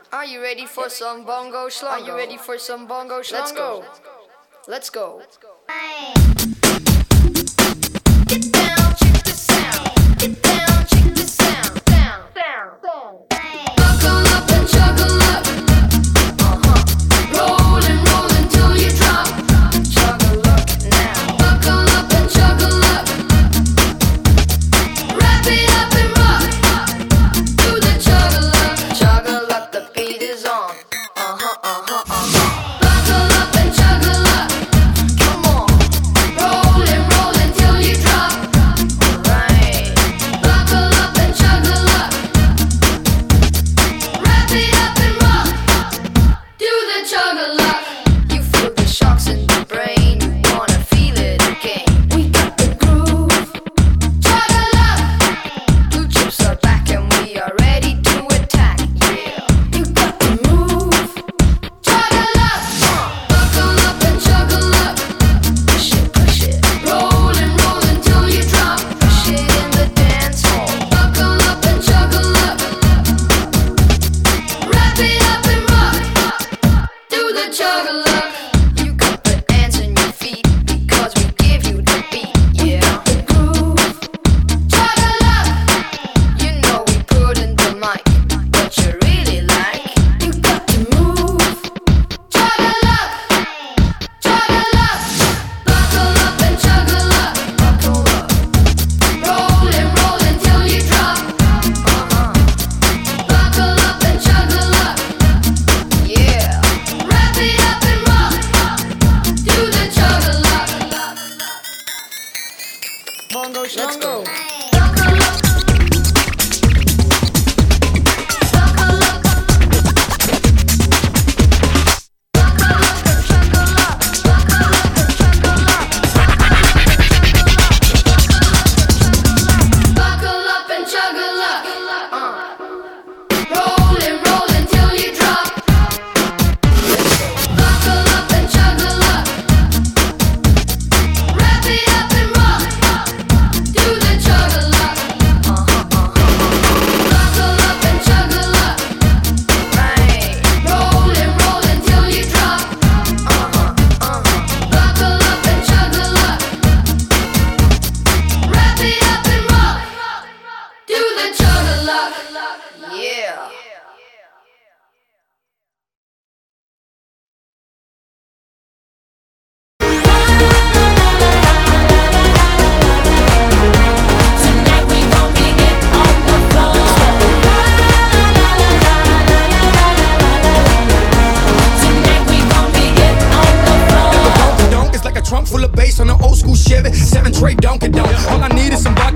Are you ready for some bongo schlongo? Are you ready for some bongo schlongo? Let's go. Let's go. Get down, check the sound. Get down, check the sound. Down, down, down. Buckle up and juggle up. Roll and roll until you drop. Juggle up now. Buckle up and juggle up. Wrap it up and rock. Do the juggle up. Juggle up, the beat is on. Buckle up and juggle up. Come on. Roll and roll until you drop. Alright. Buckle up and juggle up. Wrap it up and rock. Do the juggle up. You feel the shocks in the brain. You wanna feel it again. We got the groove. Juggle up. Blue chips are back and we are ready to attack. Yeah. You got the move. Juggle up. Buckle up and juggle up. Push it, push it. Roll and roll until you drop. Push it in the dance hall. Buckle up and juggle up. Wrap it up and rock. Do the juggle up. You got the hands in your feet because we give you the beat. Yeah. The groove. Juggle up. You know we put in the mic. What you really like. You got to move. Juggle up. Juggle up. Buckle up and juggle up. Buckle up. Roll and roll until you drop. Buckle up and juggle up. Yeah. Wrap it up and rock. Do the juggle up. Bongo shlongo. Buckle up. Buckle up. Buckle up and juggle up. Buckle up and juggle up. Buckle up and juggle up. Roll and roll until you drop. Buckle up and juggle up. Wrap it up and rock. Do the juggle up. Buckle up and juggle up. Right. Roll and roll until you drop. Buckle up and juggle up. Wrap it up and rock. Do the juggle up. Yeah. Tonight we gon' get on the floor. Tonight we gon' get on the floor. Donk it's like a trunk full of bass on an old school Chevy. 7 tray Donkey Donk. All I need is some vodka